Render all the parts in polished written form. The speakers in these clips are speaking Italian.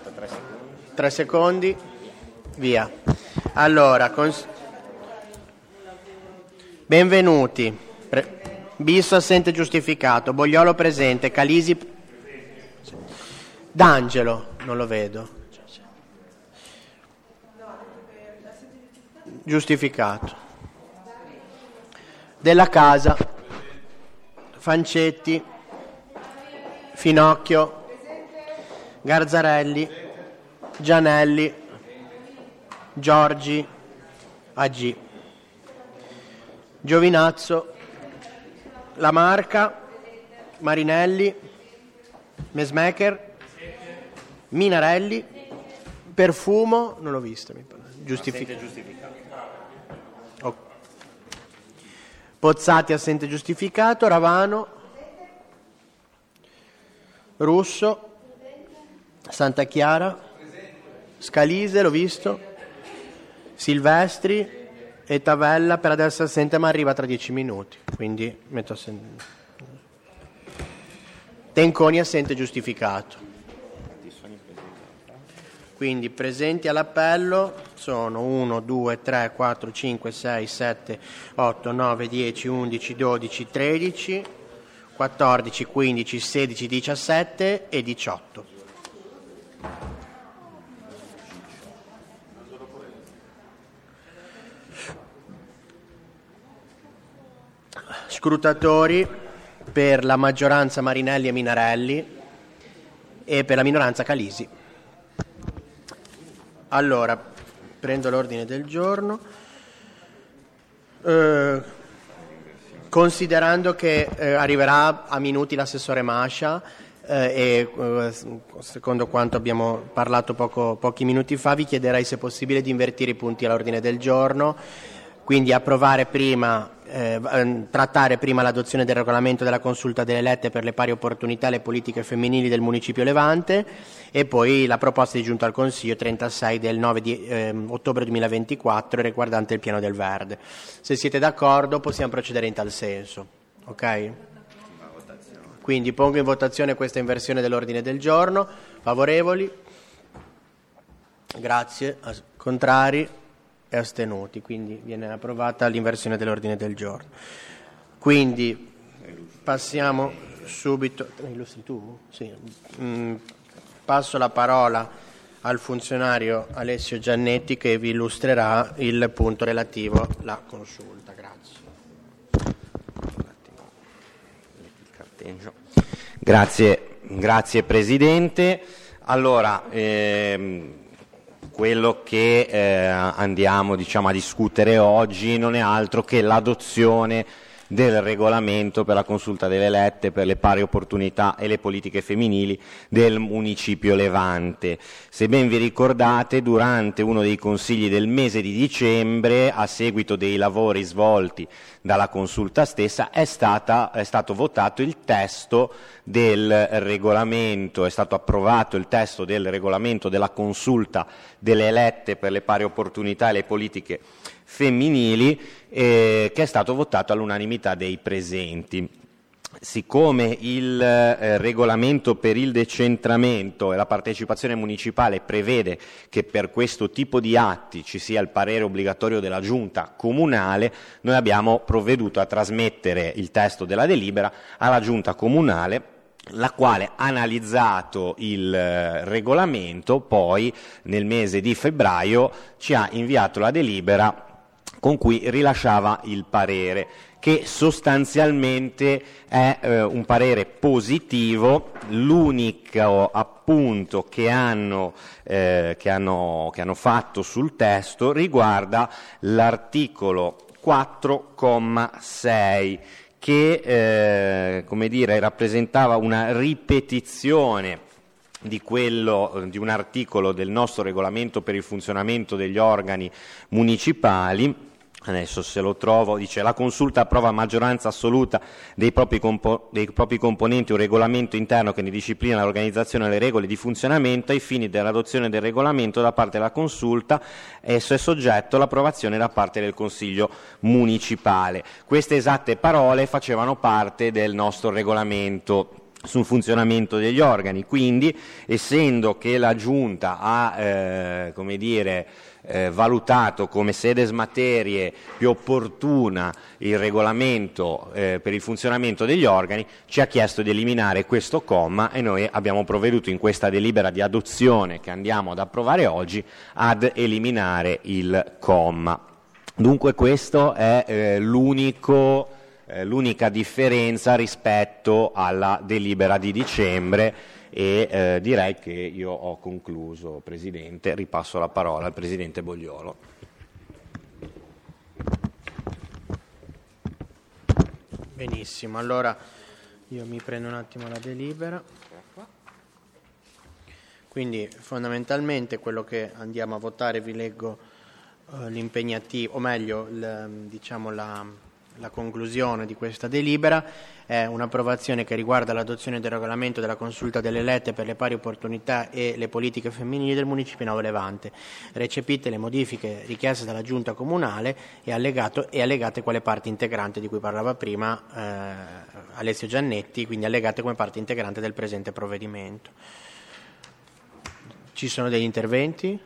3 secondi, via. Allora, benvenuti. Bisso assente giustificato, Bogliolo presente, Calisi D'Angelo, non lo vedo. Giustificato. Della Casa, Fancetti, Finocchio, Garzarelli, Gianelli, Giorgi, AG, Giovinazzo, La Marca, Marinelli, Mesmaker, Minarelli, Perfumo, non l'ho visto, giustificato. Pozzati assente giustificato, Ravano, Russo, Santa Chiara, Scalise, l'ho visto, Silvestri e Tavella per adesso assente ma arriva tra 10 minuti, quindi metto assente. Tenconi assente giustificato. Quindi presenti all'appello sono 1, 2, 3, 4, 5, 6, 7, 8, 9, 10, 11, 12, 13, 14, 15, 16, 17 e 18. Scrutatori per la maggioranza Marinelli e Minarelli e per la minoranza Calisi. Allora, prendo l'ordine del giorno. Considerando che arriverà a minuti l'assessore Mascia e secondo quanto abbiamo parlato pochi minuti fa, vi chiederei se è possibile di invertire i punti all'ordine del giorno, quindi approvare prima, trattare prima l'adozione del regolamento della consulta delle elette per le pari opportunità e le politiche femminili del Municipio Levante e poi la proposta di giunta al Consiglio 36 del 9 ottobre 2024 riguardante il piano del Verde. Se siete d'accordo possiamo procedere in tal senso, ok? Quindi pongo in votazione questa inversione dell'ordine del giorno. Favorevoli? Grazie. Contrari? E astenuti, quindi viene approvata l'inversione dell'ordine del giorno. Quindi passiamo subito. Illustri tu? Sì. Passo la parola al funzionario Alessio Giannetti che vi illustrerà il punto relativo alla consulta. Grazie. Grazie Presidente. Allora, quello che andiamo a discutere oggi non è altro che l'adozione del regolamento per la consulta delle elette per le pari opportunità e le politiche femminili del Municipio Levante. Se ben vi ricordate, durante uno dei consigli del mese di dicembre, a seguito dei lavori svolti dalla consulta stessa, è stato votato il testo del regolamento, è stato approvato il testo del regolamento della consulta delle elette per le pari opportunità e le politiche femminili, che è stato votato all'unanimità dei presenti. Siccome il regolamento per il decentramento e la partecipazione municipale prevede che per questo tipo di atti ci sia il parere obbligatorio della Giunta comunale, noi abbiamo provveduto a trasmettere il testo della delibera alla Giunta comunale, la quale, analizzato il regolamento, poi nel mese di febbraio ci ha inviato la delibera con cui rilasciava il parere, che sostanzialmente è un parere positivo. L'unico appunto che hanno fatto sul testo riguarda l'articolo 4,6 che rappresentava una ripetizione di un articolo del nostro regolamento per il funzionamento degli organi municipali. Adesso se lo trovo, dice: la consulta approva a maggioranza assoluta dei propri componenti un regolamento interno che ne disciplina l'organizzazione e le regole di funzionamento. Ai fini dell'adozione del regolamento da parte della consulta, esso è soggetto all'approvazione da parte del Consiglio municipale. Queste esatte parole facevano parte del nostro regolamento sul funzionamento degli organi. Quindi, essendo che la Giunta ha valutato come sedes materie più opportuna il regolamento per il funzionamento degli organi, ci ha chiesto di eliminare questo comma e noi abbiamo provveduto in questa delibera di adozione che andiamo ad approvare oggi ad eliminare il comma. Dunque questo è l'unica differenza rispetto alla delibera di dicembre e direi che io ho concluso, Presidente. Ripasso la parola al Presidente Bogliolo. Benissimo, allora io mi prendo un attimo la delibera. Quindi fondamentalmente quello che andiamo a votare, vi leggo l'impegnativo, o meglio la conclusione di questa delibera. È un'approvazione che riguarda l'adozione del regolamento della consulta delle elette per le pari opportunità e le politiche femminili del Municipio Novo Levante, recepite le modifiche richieste dalla Giunta Comunale e allegate quale parte integrante di cui parlava prima Alessio Giannetti, quindi allegate come parte integrante del presente provvedimento. Ci sono degli interventi?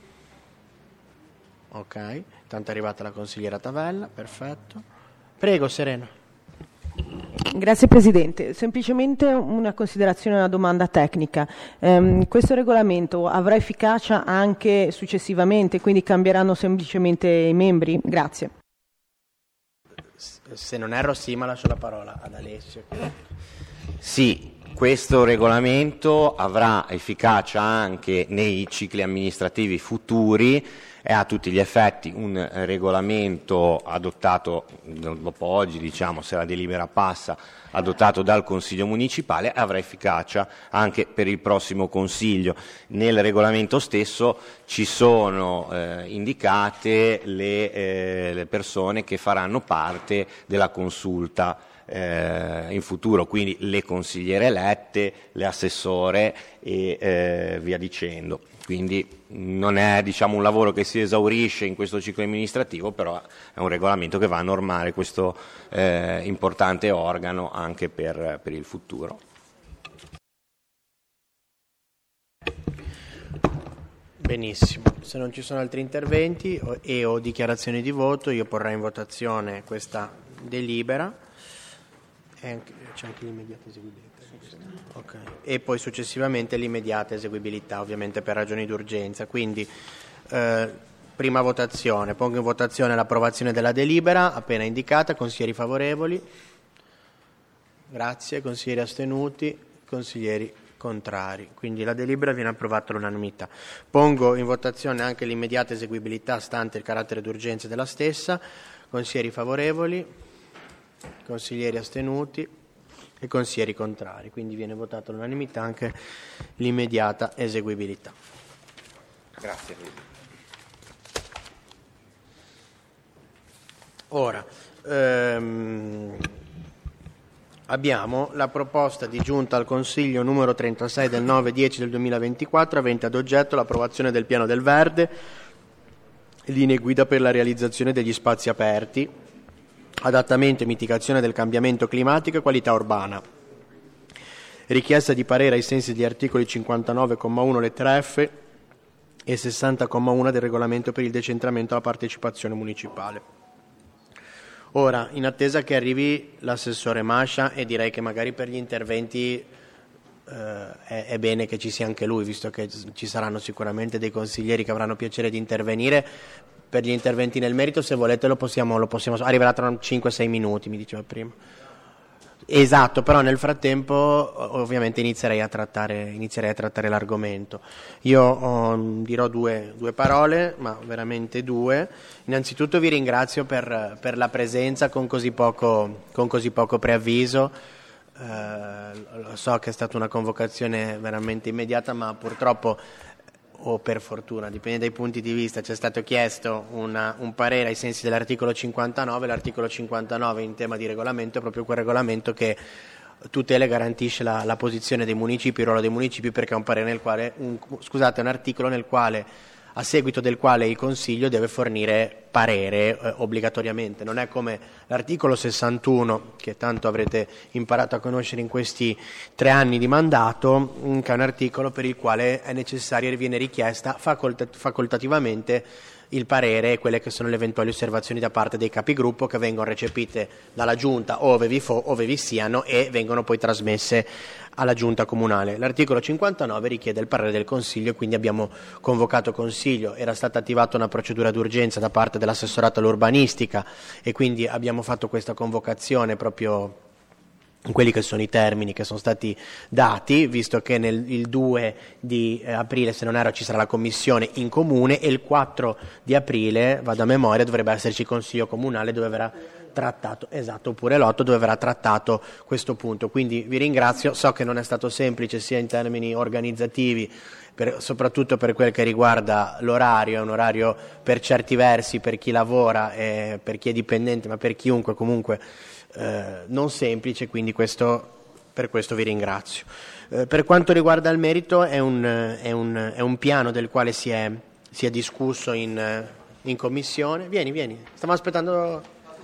Ok, tanto è arrivata la consigliera Tavella, perfetto. Prego, Serena. Grazie Presidente, semplicemente una considerazione, una domanda tecnica. Questo regolamento avrà efficacia anche successivamente, quindi cambieranno semplicemente i membri? Grazie. Se non erro sì, ma lascio la parola ad Alessio. Sì, questo regolamento avrà efficacia anche nei cicli amministrativi futuri. È a tutti gli effetti un regolamento adottato dopo oggi, diciamo, se la delibera passa, adottato dal Consiglio Municipale, avrà efficacia anche per il prossimo Consiglio. Nel regolamento stesso ci sono indicate le persone che faranno parte della consulta in futuro, quindi le consigliere elette, le assessore e via dicendo. Quindi non è, diciamo, un lavoro che si esaurisce in questo ciclo amministrativo, però è un regolamento che va a normare questo importante organo anche per il futuro. Benissimo, se non ci sono altri interventi o dichiarazioni di voto, io porrei in votazione questa delibera. C'è anche l'immediata eseguibilità. Okay. E poi successivamente l'immediata eseguibilità, ovviamente per ragioni d'urgenza. Quindi prima votazione, pongo in votazione l'approvazione della delibera appena indicata. Consiglieri favorevoli? Grazie. Consiglieri astenuti? Consiglieri contrari? Quindi la delibera viene approvata all'unanimità. Pongo in votazione anche l'immediata eseguibilità stante il carattere d'urgenza della stessa. Consiglieri favorevoli? Consiglieri astenuti e consiglieri contrari, quindi viene votata all'unanimità anche l'immediata eseguibilità. Grazie. Ora abbiamo la proposta di giunta al Consiglio numero 36 del 9-10 del 2024 avente ad oggetto l'approvazione del piano del verde, linee guida per la realizzazione degli spazi aperti, adattamento e mitigazione del cambiamento climatico e qualità urbana. Richiesta di parere ai sensi degli articoli 59,1 lettera F e 60,1 del regolamento per il decentramento alla partecipazione municipale. Ora, in attesa che arrivi l'assessore Mascia, e direi che magari per gli interventi è bene che ci sia anche lui, visto che ci saranno sicuramente dei consiglieri che avranno piacere di intervenire. Per gli interventi nel merito, se volete, lo possiamo arriverà tra 5-6 minuti, mi diceva prima. Esatto, però nel frattempo ovviamente inizierei a trattare l'argomento. Io dirò due parole, ma veramente due. Innanzitutto vi ringrazio per la presenza con così poco preavviso. So che è stata una convocazione veramente immediata, ma purtroppo, o per fortuna, dipende dai punti di vista, ci è stato chiesto un parere ai sensi dell'articolo 59. L'articolo 59 in tema di regolamento è proprio quel regolamento che tutela e garantisce la posizione dei municipi, il ruolo dei municipi, perché è un parere nel quale, un articolo nel quale a seguito del quale il Consiglio deve fornire parere obbligatoriamente. Non è come l'articolo 61, che tanto avrete imparato a conoscere in questi 3 anni di mandato, che è un articolo per il quale è necessario e viene richiesta facoltativamente il parere e quelle che sono le eventuali osservazioni da parte dei capigruppo, che vengono recepite dalla Giunta ove vi siano e vengono poi trasmesse alla Giunta comunale. L'articolo 59 richiede il parere del Consiglio e quindi abbiamo convocato Consiglio. Era stata attivata una procedura d'urgenza da parte dell'assessorato all'urbanistica e quindi abbiamo fatto questa convocazione proprio in quelli che sono i termini che sono stati dati, visto che il 2 di aprile, se non erro, ci sarà la commissione in comune e il 4 di aprile, vado a memoria, dovrebbe esserci il Consiglio comunale dove verrà trattato, esatto, oppure l'8 dove verrà trattato questo punto. Quindi vi ringrazio, so che non è stato semplice sia in termini organizzativi, soprattutto per quel che riguarda l'orario, è un orario per certi versi, per chi lavora e per chi è dipendente, ma per chiunque comunque non semplice, quindi per questo vi ringrazio. Per quanto riguarda il merito, è un piano del quale si è discusso in commissione. Vieni, stiamo aspettando.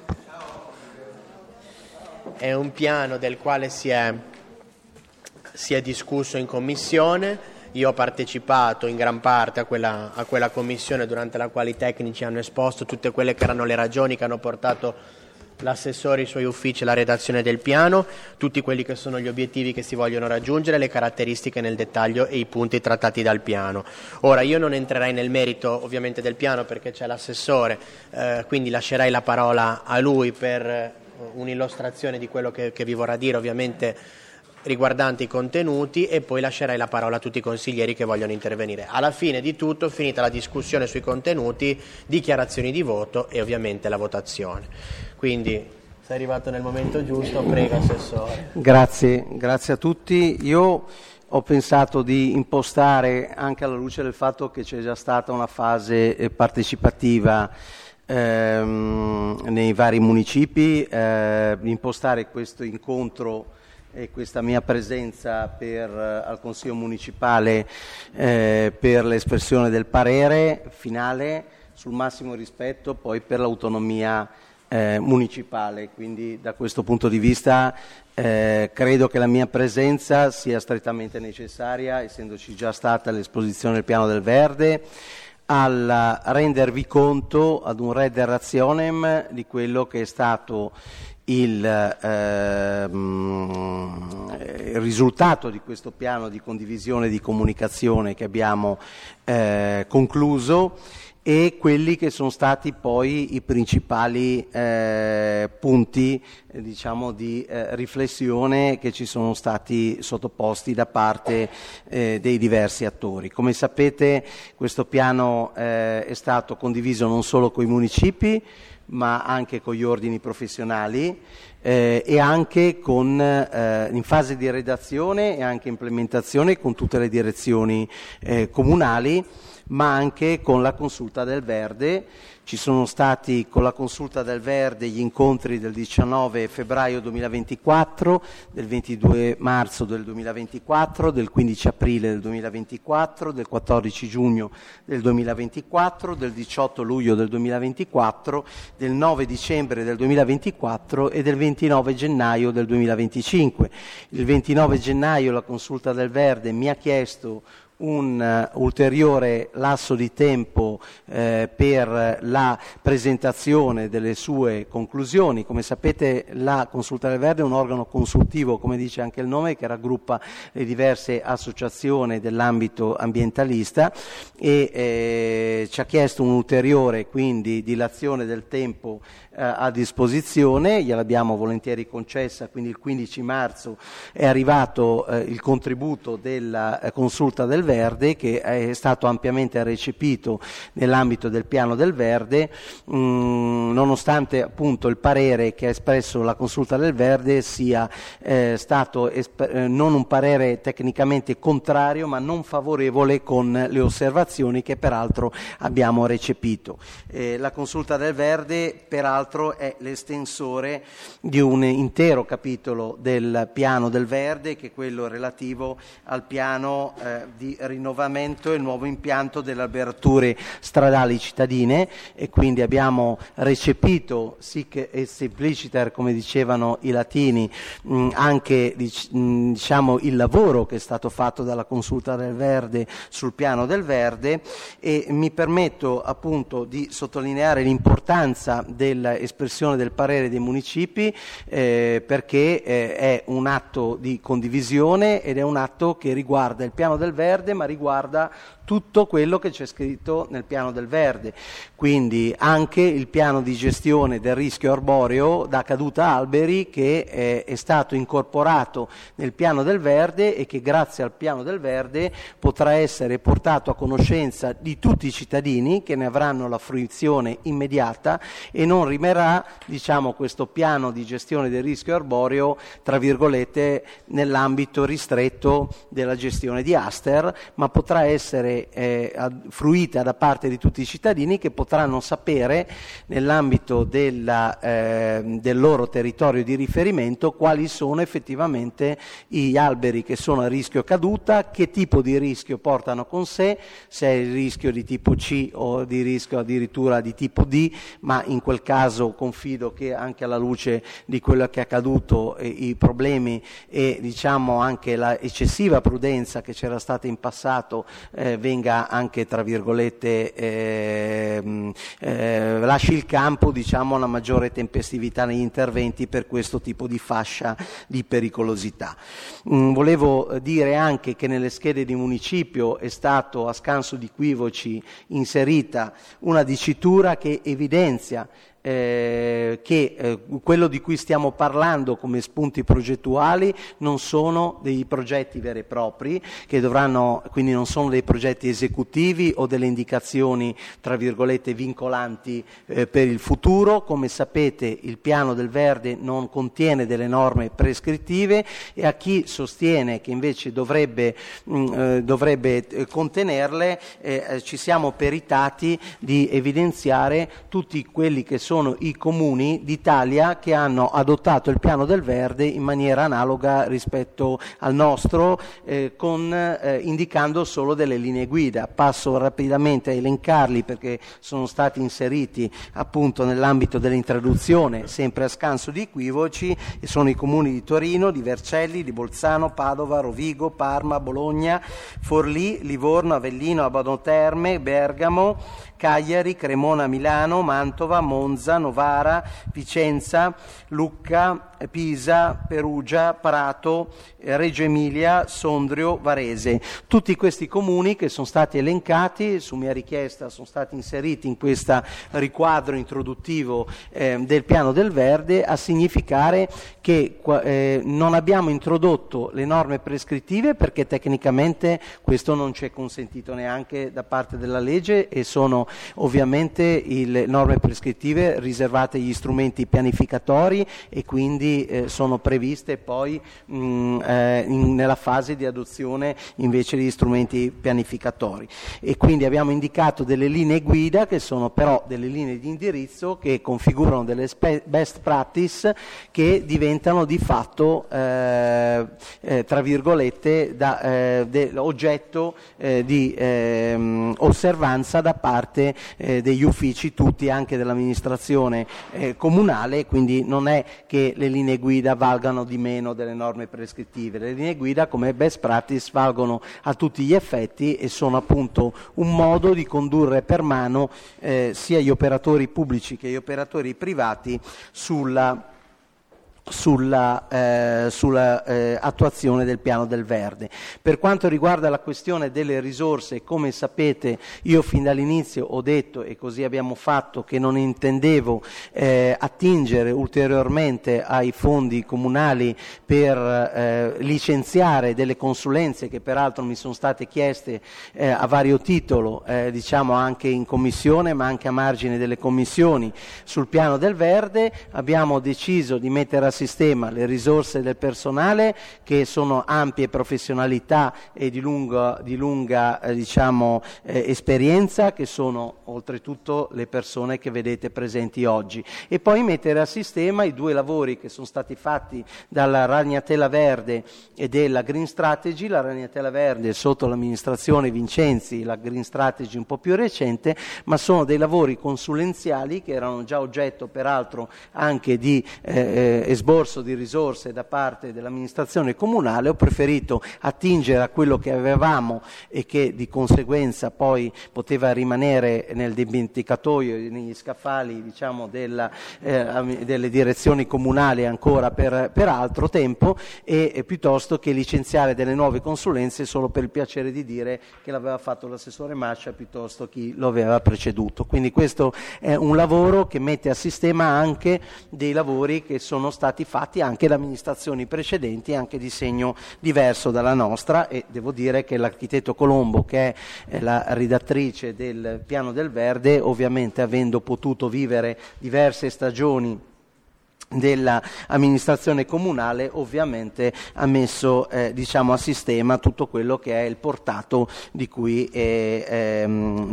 È un piano del quale si è discusso in commissione. Io ho partecipato in gran parte a quella commissione, durante la quale i tecnici hanno esposto tutte quelle che erano le ragioni che hanno portato l'assessore e i suoi uffici alla redazione del piano, tutti quelli che sono gli obiettivi che si vogliono raggiungere, le caratteristiche nel dettaglio e i punti trattati dal piano. Ora, io non entrerei nel merito ovviamente del piano perché c'è l'assessore, quindi lascerei la parola a lui per un'illustrazione di quello che vi vorrà dire, ovviamente riguardante i contenuti, e poi lascerei la parola a tutti i consiglieri che vogliono intervenire. Alla fine di tutto, finita la discussione sui contenuti, dichiarazioni di voto e ovviamente la votazione. Quindi sei arrivato nel momento giusto, prego Assessore. Grazie a tutti. Io ho pensato di impostare, anche alla luce del fatto che c'è già stata una fase partecipativa nei vari municipi, impostare questo incontro e questa mia presenza al Consiglio municipale per l'espressione del parere finale sul massimo rispetto poi per l'autonomia municipale. Quindi da questo punto di vista credo che la mia presenza sia strettamente necessaria, essendoci già stata l'esposizione del piano del verde, al rendervi conto ad un redder rationem di quello che è stato il risultato di questo piano di condivisione e di comunicazione che abbiamo concluso e quelli che sono stati poi i principali punti di riflessione che ci sono stati sottoposti da parte dei diversi attori. Come sapete, questo piano è stato condiviso non solo con i municipi ma anche con gli ordini professionali e anche in fase di redazione e anche implementazione con tutte le direzioni comunali, ma anche con la Consulta del Verde. Ci sono stati con la Consulta del Verde gli incontri del 19 febbraio 2024, del 22 marzo del 2024, del 15 aprile del 2024, del 14 giugno del 2024, del 18 luglio del 2024, del 9 dicembre del 2024 e del 29 gennaio del 2025. Il 29 gennaio la Consulta del Verde mi ha chiesto un ulteriore lasso di tempo per la presentazione delle sue conclusioni. Come sapete, la Consulta del Verde è un organo consultivo, come dice anche il nome, che raggruppa le diverse associazioni dell'ambito ambientalista e ci ha chiesto un'ulteriore quindi dilazione del tempo a disposizione, gliel'abbiamo volentieri concessa, quindi il 15 marzo è arrivato il contributo della Consulta del Verde, che è stato ampiamente recepito nell'ambito del piano del Verde, nonostante appunto il parere che ha espresso la Consulta del Verde sia stato non un parere tecnicamente contrario ma non favorevole con le osservazioni che peraltro abbiamo recepito. La Consulta del Verde peraltro è l'estensore di un intero capitolo del piano del Verde, che è quello relativo al piano di rinnovamento e il nuovo impianto delle alberature stradali cittadine, e quindi abbiamo recepito sic et simpliciter, come dicevano i latini, anche diciamo il lavoro che è stato fatto dalla Consulta del Verde sul piano del verde, e mi permetto appunto di sottolineare l'importanza dell'espressione del parere dei municipi, perché è un atto di condivisione ed è un atto che riguarda il piano del verde, ma riguarda tutto quello che c'è scritto nel piano del verde, quindi anche il piano di gestione del rischio arboreo da caduta alberi, che è stato incorporato nel piano del verde e che grazie al piano del verde potrà essere portato a conoscenza di tutti i cittadini, che ne avranno la fruizione immediata, e non rimarrà, diciamo, questo piano di gestione del rischio arboreo tra virgolette nell'ambito ristretto della gestione di Aster, ma potrà essere fruita da parte di tutti i cittadini, che potranno sapere nell'ambito del loro territorio di riferimento quali sono effettivamente gli alberi che sono a rischio caduta, che tipo di rischio portano con sé, se è il rischio di tipo C o di rischio addirittura di tipo D, ma in quel caso confido che anche alla luce di quello che è accaduto, i problemi e diciamo anche la eccessiva prudenza che c'era stata in passato venga anche tra virgolette lasci il campo, diciamo, alla maggiore tempestività negli interventi per questo tipo di fascia di pericolosità. Volevo dire anche che nelle schede di municipio è stato, a scanso di equivoci, inserita una dicitura che evidenzia che quello di cui stiamo parlando come spunti progettuali non sono dei progetti veri e propri, che dovranno, quindi non sono dei progetti esecutivi o delle indicazioni tra virgolette vincolanti per il futuro. Come sapete, il piano del verde non contiene delle norme prescrittive, e a chi sostiene che invece dovrebbe contenerle, ci siamo peritati di evidenziare tutti quelli che sono i comuni d'Italia che hanno adottato il piano del verde in maniera analoga rispetto al nostro, indicando solo delle linee guida. Passo rapidamente a elencarli perché sono stati inseriti appunto nell'ambito dell'introduzione, sempre a scanso di equivoci, e sono i comuni di Torino, di Vercelli, di Bolzano, Padova, Rovigo, Parma, Bologna, Forlì, Livorno, Avellino, Abano Terme, Bergamo, Cagliari, Cremona, Milano, Mantova, Monza, Novara, Vicenza, Lucca, Pisa, Perugia, Prato, Reggio Emilia, Sondrio, Varese. Tutti questi comuni che sono stati elencati, su mia richiesta sono stati inseriti in questo riquadro introduttivo del piano del verde, a significare che non abbiamo introdotto le norme prescrittive perché tecnicamente questo non ci è consentito neanche da parte della legge, e sono ovviamente le norme prescrittive riservate agli strumenti pianificatori, e quindi sono previste poi nella fase di adozione invece degli strumenti pianificatori, e quindi abbiamo indicato delle linee guida che sono però delle linee di indirizzo che configurano delle best practice che diventano di fatto tra virgolette oggetto di osservanza da parte degli uffici tutti, anche dell'amministrazione comunale. Quindi non è che le linee guida valgano di meno delle norme prescrittive, le linee guida come best practice valgono a tutti gli effetti e sono appunto un modo di condurre per mano sia gli operatori pubblici che gli operatori privati sulla attuazione del piano del verde. Per quanto riguarda la questione delle risorse, come sapete io fin dall'inizio ho detto, e così abbiamo fatto, che non intendevo attingere ulteriormente ai fondi comunali per licenziare delle consulenze che peraltro mi sono state chieste a vario titolo, diciamo anche in commissione ma anche a margine delle commissioni sul piano del verde. Abbiamo deciso di mettere a sistema le risorse del personale, che sono ampie professionalità e di lunga esperienza, che sono oltretutto le persone che vedete presenti oggi, e poi mettere a sistema i 2 lavori che sono stati fatti dalla Ragnatela Verde e della Green Strategy. La Ragnatela Verde sotto l'amministrazione Vincenzi, la Green Strategy un po' più recente, ma sono dei lavori consulenziali che erano già oggetto peraltro anche di esborso di risorse da parte dell'amministrazione comunale. Ho preferito attingere a quello che avevamo e che di conseguenza poi poteva rimanere nel dimenticatoio, negli scaffali delle direzioni comunali ancora per altro tempo, e piuttosto che licenziare delle nuove consulenze solo per il piacere di dire che l'aveva fatto l'assessore Mascia piuttosto chi lo aveva preceduto. Quindi questo è un lavoro che mette a sistema anche dei lavori che sono stati fatti anche da amministrazioni precedenti, anche di segno diverso dalla nostra, e devo dire che l'architetto Colombo, che è la ridattrice del Piano del Verde, ovviamente avendo potuto vivere diverse stagioni dell'amministrazione comunale, ovviamente ha messo a sistema tutto quello che è il portato di cui è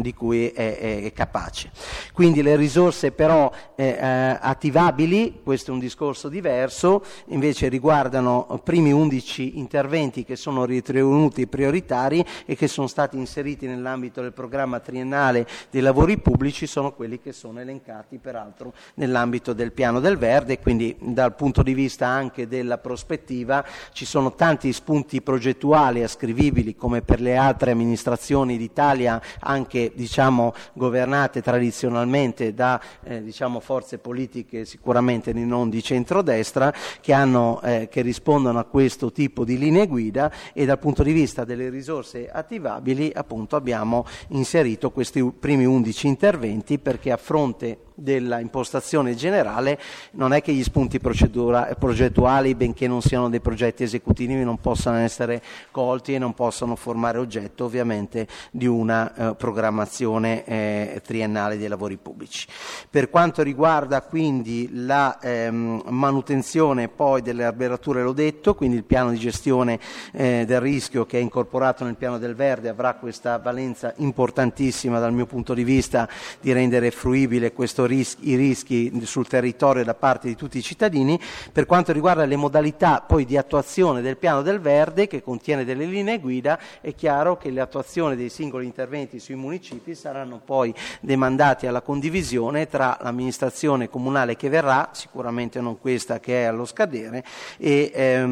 capace. Quindi le risorse però attivabili, questo è un discorso diverso, invece riguardano primi 11 interventi che sono ritenuti prioritari e che sono stati inseriti nell'ambito del programma triennale dei lavori pubblici, sono quelli che sono elencati peraltro nell'ambito del Piano del Verde. Quindi dal punto di vista anche della prospettiva ci sono tanti spunti progettuali ascrivibili, come per le altre amministrazioni d'Italia, anche governate tradizionalmente da forze politiche sicuramente non di centrodestra, che rispondono a questo tipo di linee guida, e dal punto di vista delle risorse attivabili appunto abbiamo inserito questi primi 11 interventi, perché a fronte della impostazione generale non è che gli spunti progettuali, benché non siano dei progetti esecutivi, non possano essere colti e non possono formare oggetto ovviamente di una programmazione triennale dei lavori pubblici. Per quanto riguarda quindi la manutenzione poi delle alberature, l'ho detto, quindi il piano di gestione del rischio che è incorporato nel Piano del Verde avrà questa valenza importantissima dal mio punto di vista di rendere fruibile i rischi sul territorio da parte di tutti i cittadini. Per quanto riguarda le modalità poi di attuazione del Piano del Verde, che contiene delle linee guida, è chiaro che l'attuazione dei singoli interventi sui municipi saranno poi demandati alla condivisione tra l'amministrazione comunale che verrà, sicuramente non questa che è allo scadere e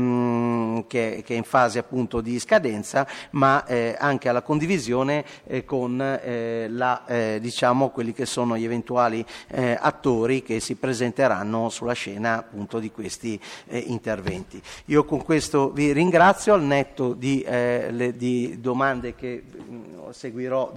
che è in fase appunto di scadenza, ma anche alla condivisione con quelli che sono gli eventuali attori che si presenteranno sulla scena appunto di questi interventi. Io con questo vi ringrazio, al netto di domande che seguirò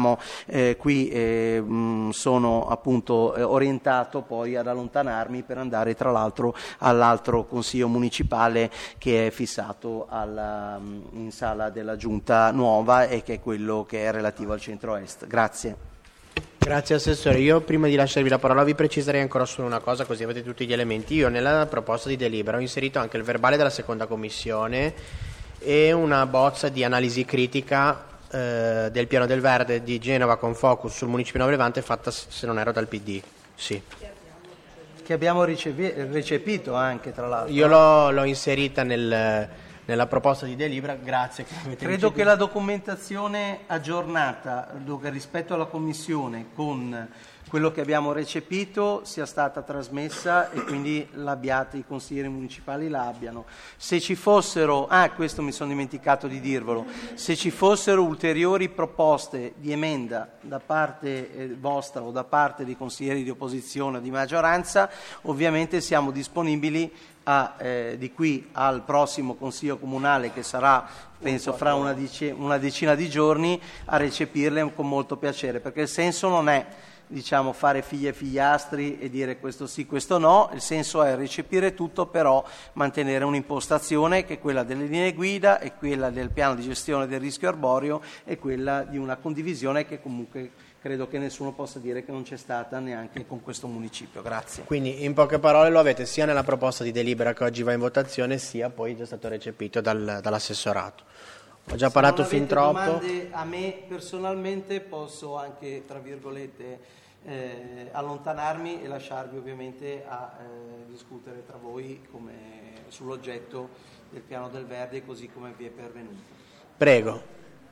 qui sono appunto orientato poi ad allontanarmi per andare tra l'altro all'altro consiglio municipale che è fissato in sala della giunta nuova, e che è quello che è relativo al centro-est. Grazie. Grazie Assessore. Io prima di lasciarvi la parola vi preciserei ancora solo una cosa, così avete tutti gli elementi. Io nella proposta di delibera ho inserito anche il verbale della seconda commissione e una bozza di analisi critica del Piano del Verde di Genova con focus sul Municipio Nuovo Levante, fatta, se non ero, dal PD. Sì. Che abbiamo recepito anche, tra l'altro. Io l'ho inserita nella proposta di delibera, grazie. Credo che la documentazione aggiornata rispetto alla Commissione con quello che abbiamo recepito sia stata trasmessa e quindi i consiglieri municipali la abbiano. Se ci fossero, questo mi sono dimenticato di dirvelo, se ci fossero ulteriori proposte di emenda da parte vostra o da parte dei consiglieri di opposizione o di maggioranza, ovviamente siamo disponibili di qui al prossimo Consiglio Comunale, che sarà penso fra una decina di giorni, a recepirle con molto piacere, perché il senso non è diciamo, fare figli e figliastri e dire questo sì, questo no. Il senso è recepire tutto, però mantenere un'impostazione che è quella delle linee guida, è quella del piano di gestione del rischio arboreo e quella di una condivisione che comunque credo che nessuno possa dire che non c'è stata neanche con questo municipio. Grazie. Quindi in poche parole lo avete sia nella proposta di delibera che oggi va in votazione, sia poi già stato recepito dall'assessorato. Ho già parlato fin troppo. Se non avete domande a me personalmente posso anche, tra virgolette, allontanarmi e lasciarvi ovviamente a discutere tra voi sull'oggetto del piano del verde così come vi è pervenuto. Prego,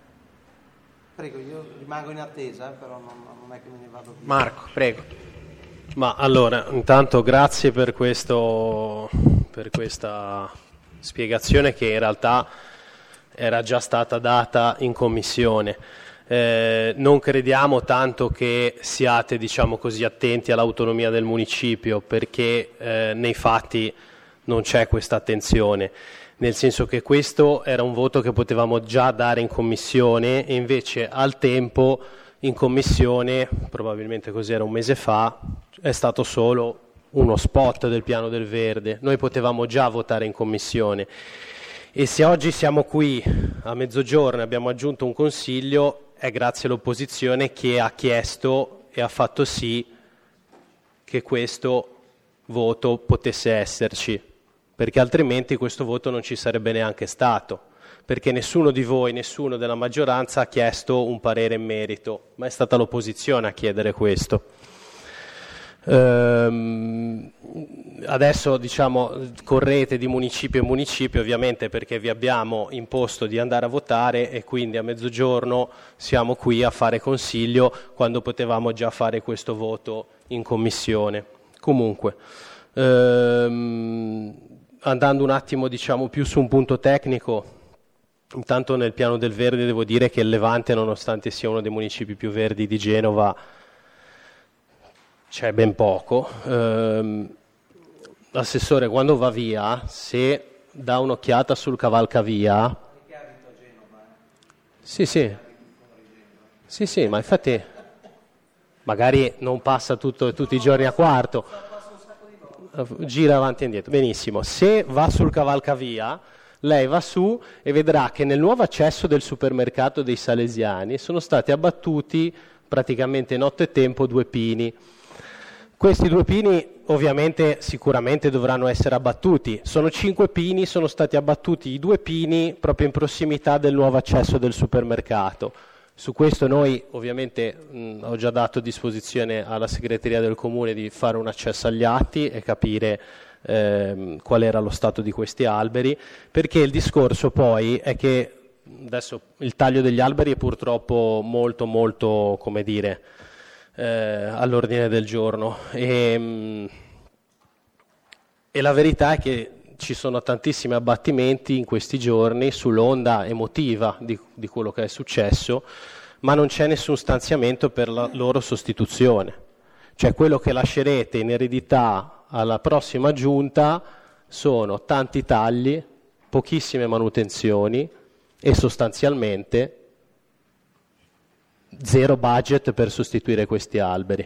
io rimango in attesa, però non è che me ne vado via. Marco, prego. Ma allora, intanto grazie per questa spiegazione che in realtà era già stata data in commissione. Non crediamo tanto che siate, diciamo così, attenti all'autonomia del municipio, perché nei fatti non c'è questa attenzione, nel senso che questo era un voto che potevamo già dare in commissione e invece al tempo in commissione, probabilmente così era un mese fa, è stato solo uno spot del piano del verde. Noi potevamo già votare in commissione e se oggi siamo qui a mezzogiorno e abbiamo aggiunto un consiglio è grazie all'opposizione che ha chiesto e ha fatto sì che questo voto potesse esserci, perché altrimenti questo voto non ci sarebbe neanche stato, perché nessuno di voi, nessuno della maggioranza ha chiesto un parere in merito, ma è stata l'opposizione a chiedere questo. Adesso diciamo correte di municipio in municipio, ovviamente perché vi abbiamo imposto di andare a votare e quindi a mezzogiorno siamo qui a fare consiglio quando potevamo già fare questo voto in commissione. Comunque andando un attimo diciamo più su un punto tecnico, intanto nel piano del verde devo dire che il Levante, nonostante sia uno dei municipi più verdi di Genova, c'è ben poco. L'assessore quando va via, se dà un'occhiata sul cavalcavia, sì, ma infatti magari non passa tutti i giorni a quarto, gira avanti e indietro, benissimo. Se va sul cavalcavia, lei va su e vedrà che nel nuovo accesso del supermercato dei Salesiani sono stati abbattuti praticamente nottetempo 2 pini. Questi 2 pini ovviamente sicuramente dovranno essere abbattuti. Sono 5 pini, sono stati abbattuti i 2 pini proprio in prossimità del nuovo accesso del supermercato. Su questo noi ovviamente ho già dato a disposizione alla segreteria del comune di fare un accesso agli atti e capire qual era lo stato di questi alberi, perché il discorso poi è che adesso il taglio degli alberi è purtroppo molto come dire all'ordine del giorno e la verità è che ci sono tantissimi abbattimenti in questi giorni sull'onda emotiva di quello che è successo, ma non c'è nessun stanziamento per la loro sostituzione. Cioè quello che lascerete in eredità alla prossima giunta sono tanti tagli, pochissime manutenzioni e sostanzialmente zero budget per sostituire questi alberi.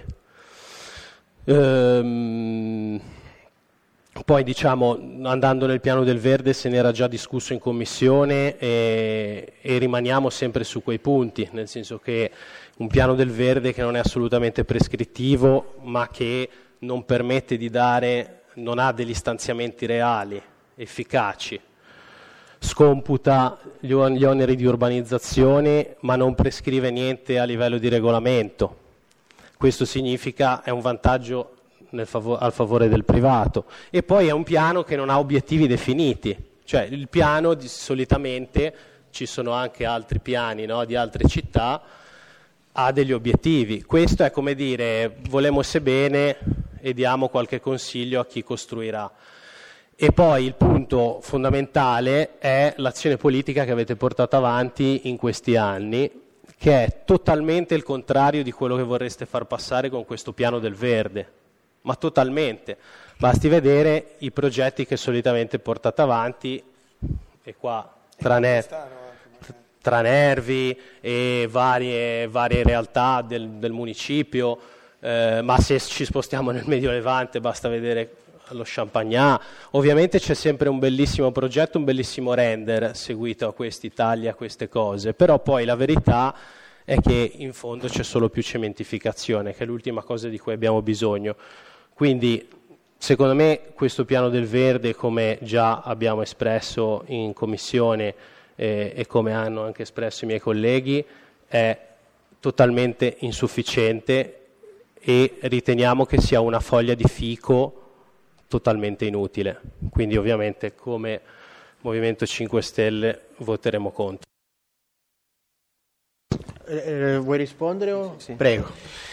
Poi diciamo, andando nel piano del verde, se ne era già discusso in commissione e rimaniamo sempre su quei punti, nel senso che un piano del verde che non è assolutamente prescrittivo, ma che non permette di dare, non ha degli stanziamenti reali, efficaci, scomputa gli oneri di urbanizzazione, ma non prescrive niente a livello di regolamento. Questo significa, è un vantaggio al favore del privato, e poi è un piano che non ha obiettivi definiti, cioè il piano solitamente, ci sono anche altri piani, no, di altre città, ha degli obiettivi. Questo è come dire volemo se bene e diamo qualche consiglio a chi costruirà. E poi il punto fondamentale è l'azione politica che avete portato avanti in questi anni, che è totalmente il contrario di quello che vorreste far passare con questo piano del verde. Ma totalmente, basti vedere i progetti che solitamente portate avanti, e qua tra Nervi e varie realtà del municipio, ma se ci spostiamo nel Medio Levante basta vedere lo Champagnat. Ovviamente c'è sempre un bellissimo progetto, un bellissimo render seguito a quest'Italia, a queste cose, però poi la verità è che in fondo c'è solo più cementificazione, che è l'ultima cosa di cui abbiamo bisogno. Quindi secondo me questo piano del verde, come già abbiamo espresso in commissione e come hanno anche espresso i miei colleghi, è totalmente insufficiente e riteniamo che sia una foglia di fico totalmente inutile. Quindi ovviamente come Movimento 5 Stelle voteremo contro. Vuoi rispondere? Sì. Prego.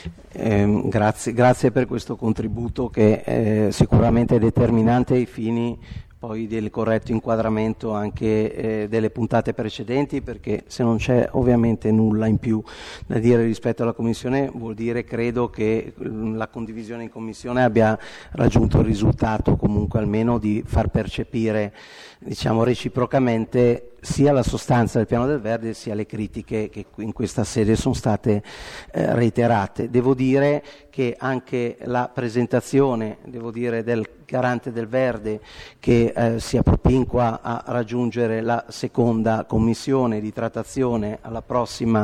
Grazie per questo contributo che sicuramente è determinante ai fini poi del corretto inquadramento anche delle puntate precedenti, perché se non c'è ovviamente nulla in più da dire rispetto alla Commissione, vuol dire, credo, che la condivisione in Commissione abbia raggiunto il risultato comunque almeno di far percepire, diciamo, reciprocamente sia la sostanza del piano del verde sia le critiche che in questa sede sono state reiterate. Devo dire che anche la presentazione, del garante del verde, che si appropinqua a raggiungere la seconda commissione di trattazione alla prossima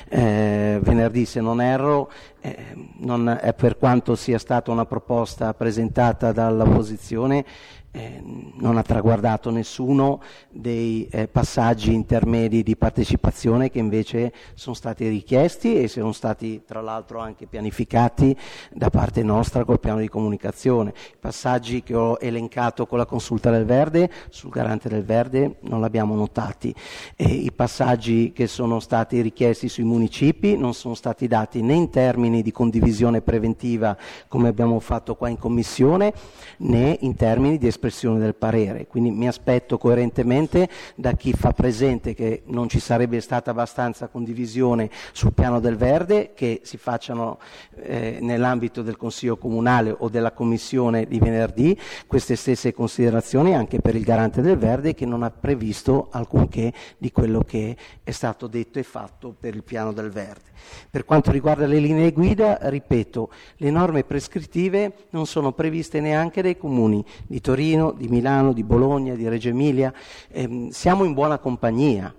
venerdì, se non erro, non è, per quanto sia stata una proposta presentata dall'opposizione, non ha traguardato nessuno dei passaggi intermedi di partecipazione che invece sono stati richiesti e sono stati tra l'altro anche pianificati da parte nostra col piano di comunicazione. I passaggi che ho elencato con la consulta del verde, sul garante del verde, non l'abbiamo notati, e i passaggi che sono stati richiesti sui municipi non sono stati dati né in termini di condivisione preventiva come abbiamo fatto qua in commissione, né in termini di espressione del parere. Quindi mi aspetto coerentemente da chi fa presente che non ci sarebbe stata abbastanza condivisione sul piano del verde, che si facciano nell'ambito del Consiglio Comunale o della Commissione di venerdì queste stesse considerazioni anche per il garante del verde, che non ha previsto alcunché di quello che è stato detto e fatto per il piano del verde. Per quanto riguarda le linee guida, ripeto, le norme prescrittive non sono previste neanche dai comuni di Torino, di Milano, di Bologna, di Reggio Emilia. Siamo in buona compagnia.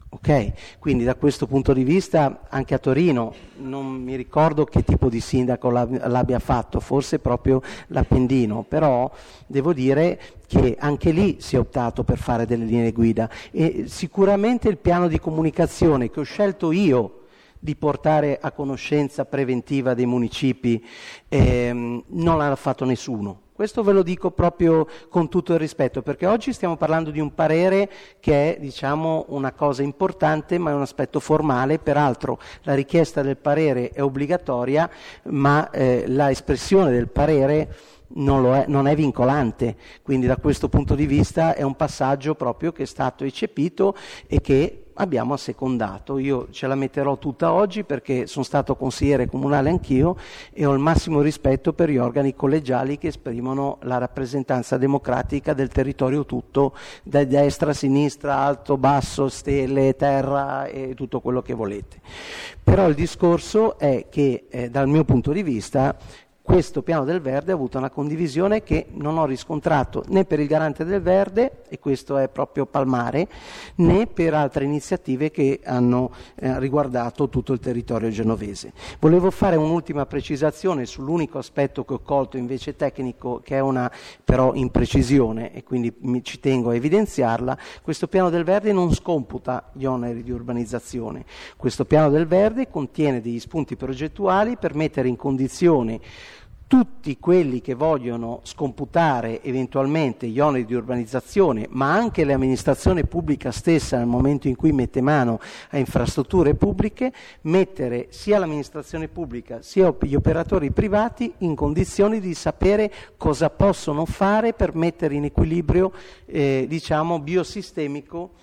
Ok, quindi da questo punto di vista anche a Torino non mi ricordo che tipo di sindaco l'abbia fatto, forse proprio l'Appendino, però devo dire che anche lì si è optato per fare delle linee guida e sicuramente il piano di comunicazione che ho scelto io di portare a conoscenza preventiva dei municipi non l'ha fatto nessuno. Questo ve lo dico proprio con tutto il rispetto, perché oggi stiamo parlando di un parere che è, diciamo, una cosa importante, ma è un aspetto formale. Peraltro la richiesta del parere è obbligatoria, ma la espressione del parere non è vincolante, quindi da questo punto di vista è un passaggio proprio che è stato eccepito e che abbiamo assecondato. Io ce la metterò tutta oggi perché sono stato consigliere comunale anch'io e ho il massimo rispetto per gli organi collegiali che esprimono la rappresentanza democratica del territorio tutto, da destra, sinistra, alto, basso, stelle, terra e tutto quello che volete. Però il discorso è che dal mio punto di vista questo piano del verde ha avuto una condivisione che non ho riscontrato né per il garante del verde, e questo è proprio palmare, né per altre iniziative che hanno riguardato tutto il territorio genovese. Volevo fare un'ultima precisazione sull'unico aspetto che ho colto invece tecnico, che è una però imprecisione e quindi ci tengo a evidenziarla. Questo piano del verde non scomputa gli oneri di urbanizzazione. Questo piano del verde contiene degli spunti progettuali per mettere in condizione tutti quelli che vogliono scomputare eventualmente gli oneri di urbanizzazione, ma anche l'amministrazione pubblica stessa nel momento in cui mette mano a infrastrutture pubbliche, mettere sia l'amministrazione pubblica sia gli operatori privati in condizioni di sapere cosa possono fare per mettere in equilibrio biosistemico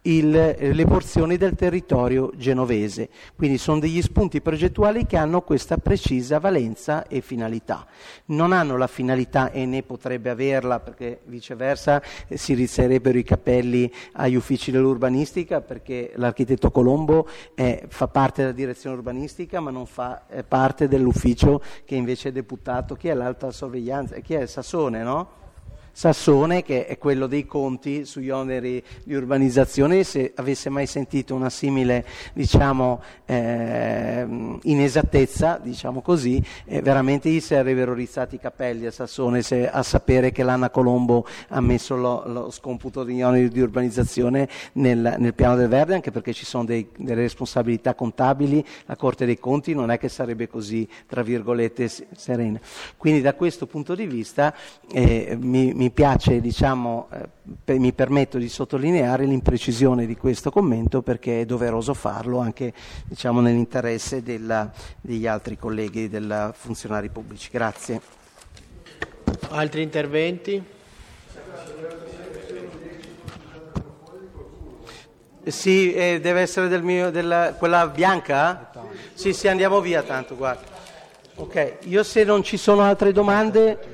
le porzioni del territorio genovese. Quindi sono degli spunti progettuali che hanno questa precisa valenza e finalità. Non hanno la finalità, e né potrebbe averla, perché viceversa si rizzerebbero i capelli agli uffici dell'urbanistica, perché l'architetto Colombo fa parte della direzione urbanistica, ma non fa parte dell'ufficio che invece è deputato. Chi è l'alta sorveglianza? Chi è? Sassone, no? Sassone, che è quello dei conti sugli oneri di urbanizzazione. Se avesse mai sentito una simile, diciamo, inesattezza, diciamo così, veramente gli sarebbero rizzati i capelli a Sassone a sapere che l'Anna Colombo ha messo lo scomputo degli oneri di urbanizzazione nel piano del verde, anche perché ci sono delle responsabilità contabili. La Corte dei Conti non è che sarebbe così, tra virgolette, serena. Quindi da questo punto di vista mi piace, diciamo, mi permetto di sottolineare l'imprecisione di questo commento, perché è doveroso farlo anche, diciamo, nell'interesse degli altri colleghi, dei funzionari pubblici. Grazie. Altri interventi? Sì, deve essere quella bianca? Sì, andiamo via tanto, guarda. Ok, io, se non ci sono altre domande...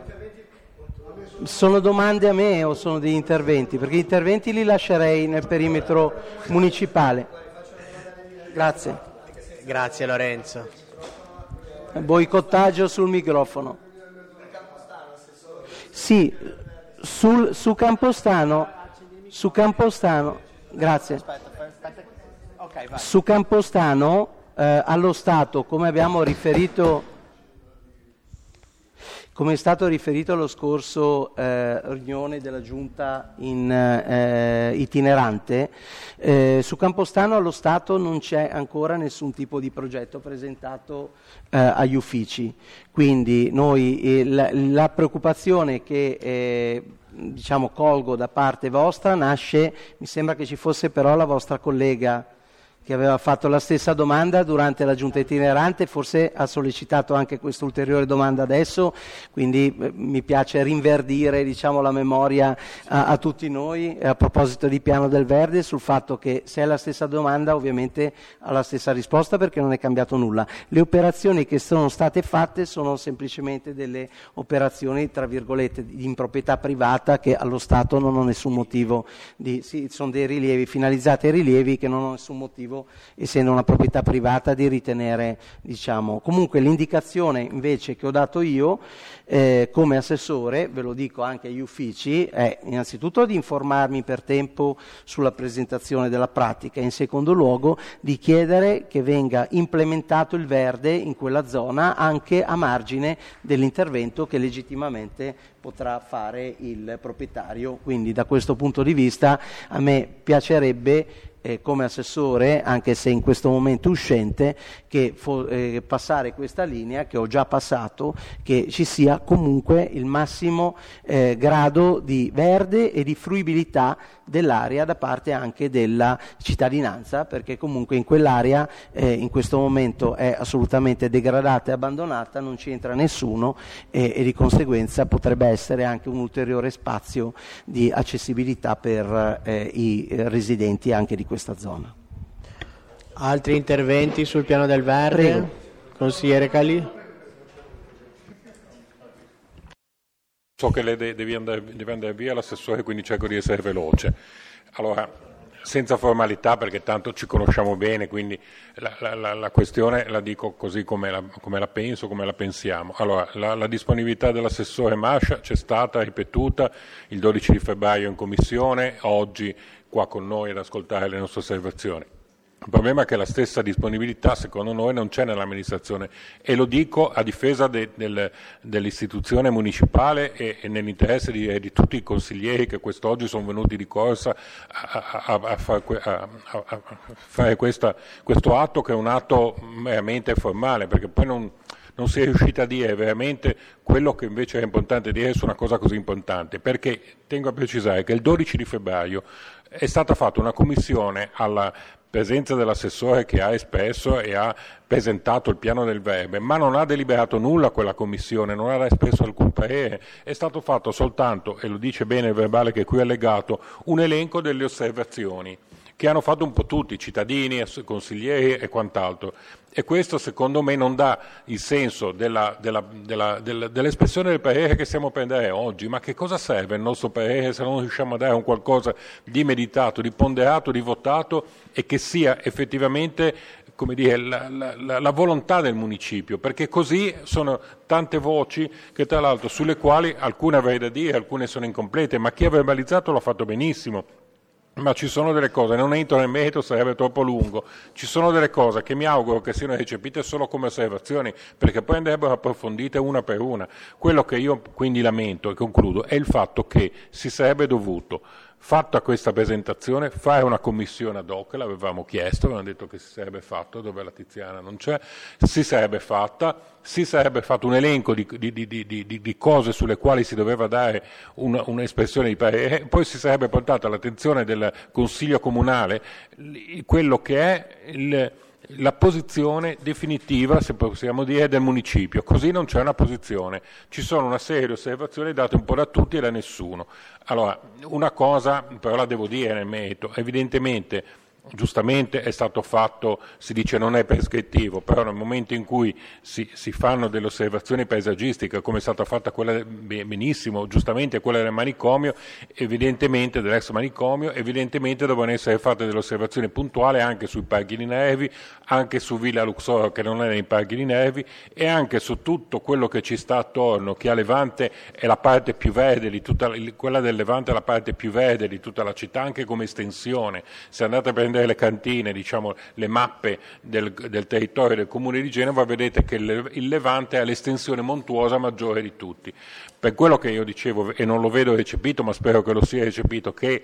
Sono domande a me o sono degli interventi? Perché gli interventi li lascerei nel perimetro municipale. Grazie. Grazie Lorenzo. Boicottaggio sul microfono. Sì, su Campostano, grazie. Su Campostano, allo Stato, come abbiamo riferito... Come è stato riferito allo scorso riunione della Giunta itinerante, su Campostano allo Stato non c'è ancora nessun tipo di progetto presentato agli uffici. Quindi noi la preoccupazione che diciamo colgo da parte vostra nasce, mi sembra che ci fosse però la vostra collega che aveva fatto la stessa domanda durante la giunta itinerante, forse ha sollecitato anche questa ulteriore domanda adesso, quindi mi piace rinverdire, diciamo, la memoria a tutti noi a proposito di piano del verde, sul fatto che se è la stessa domanda ovviamente ha la stessa risposta, perché non è cambiato nulla. Le operazioni che sono state fatte sono semplicemente delle operazioni, tra virgolette, in proprietà privata, che allo Stato non ho nessun motivo sono dei rilievi finalizzati ai rilievi che non ho nessun motivo, essendo una proprietà privata, di ritenere, diciamo. Comunque l'indicazione invece che ho dato io come assessore, ve lo dico anche agli uffici, è innanzitutto di informarmi per tempo sulla presentazione della pratica, in secondo luogo di chiedere che venga implementato il verde in quella zona, anche a margine dell'intervento che legittimamente potrà fare il proprietario. Quindi da questo punto di vista a me piacerebbe, come assessore, anche se in questo momento uscente, che passare questa linea che ho già passato, che ci sia comunque il massimo grado di verde e di fruibilità dell'area da parte anche della cittadinanza, perché comunque in quell'area in questo momento è assolutamente degradata e abbandonata, non ci entra nessuno e di conseguenza potrebbe essere anche un ulteriore spazio di accessibilità per i residenti anche di questa zona. Altri interventi sul piano del verde? Prego. Consigliere Calì? So che lei deve andare via l'assessore, quindi cerco di essere veloce. Allora, senza formalità, perché tanto ci conosciamo bene, quindi la questione la dico così come la penso, come la pensiamo. Allora, la disponibilità dell'assessore Mascia c'è stata, ripetuta, il 12 di febbraio in commissione, oggi qua con noi ad ascoltare le nostre osservazioni. Il problema è che la stessa disponibilità, secondo noi, non c'è nell'amministrazione, e lo dico a difesa dell'istituzione municipale e nell'interesse di tutti i consiglieri che quest'oggi sono venuti di corsa a fare questo atto, che è un atto meramente formale, perché poi non si è riusciti a dire veramente quello che invece è importante dire su una cosa così importante, perché tengo a precisare che il 12 di febbraio è stata fatta una commissione presenza dell'assessore che ha espresso e ha presentato il piano del Verde, ma non ha deliberato nulla quella commissione, non ha espresso alcun parere, è stato fatto soltanto, e lo dice bene il verbale che qui è allegato, un elenco delle osservazioni che hanno fatto un po' tutti, i cittadini, i consiglieri e quant'altro. E questo secondo me non dà il senso dell'espressione del parere che stiamo prendendo oggi. Ma che cosa serve il nostro parere se non riusciamo a dare un qualcosa di meditato, di ponderato, di votato e che sia effettivamente, come dire, la volontà del municipio? Perché così sono tante voci che tra l'altro sulle quali alcune avrei da dire, alcune sono incomplete, ma chi ha verbalizzato l'ha fatto benissimo. Ma ci sono delle cose, non entro nel merito, sarebbe troppo lungo, ci sono delle cose che mi auguro che siano recepite solo come osservazioni, perché poi andrebbero approfondite una per una. Quello che io quindi lamento, e concludo, è il fatto che si sarebbe dovuto, fatta questa presentazione, fare una commissione ad hoc, l'avevamo chiesto, avevamo detto che si sarebbe fatto, dove la Tiziana non c'è, si sarebbe fatto un elenco di cose sulle quali si doveva dare un'espressione di parere, poi si sarebbe portato all'attenzione del Consiglio Comunale quello che è la posizione definitiva, se possiamo dire, del municipio. Così non c'è una posizione, ci sono una serie di osservazioni date un po' da tutti e da nessuno. Allora, una cosa però la devo dire nel merito, evidentemente giustamente è stato fatto, si dice non è prescrittivo, però nel momento in cui si fanno delle osservazioni paesaggistiche, come è stata fatta quella benissimo, giustamente quella del manicomio, evidentemente dell'ex manicomio, evidentemente devono essere fatte delle osservazioni puntuali anche sui parchi di Nervi, anche su Villa Luxor che non è nei parchi di Nervi e anche su tutto quello che ci sta attorno, che a Levante è la parte più verde di tutta, quella del Levante è la parte più verde di tutta la città, anche come estensione. Se andate a prendere le cantine, diciamo le mappe del territorio del comune di Genova, vedete che il Levante ha l'estensione montuosa maggiore di tutti. Per quello che io dicevo, e non lo vedo recepito, ma spero che lo sia recepito, che